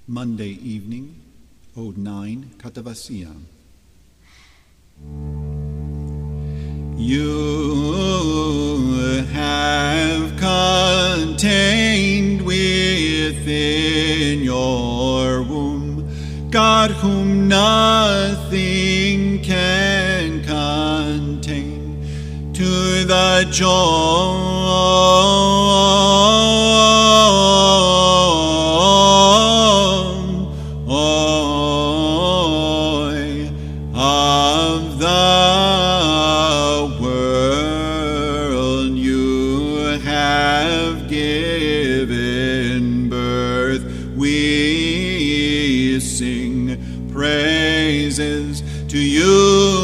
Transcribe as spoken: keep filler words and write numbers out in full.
Monday evening, Ode nine, Katavasia. You have contained within your womb God whom nothing can contain, to the joy of the world. You have given birth. We sing praises to you.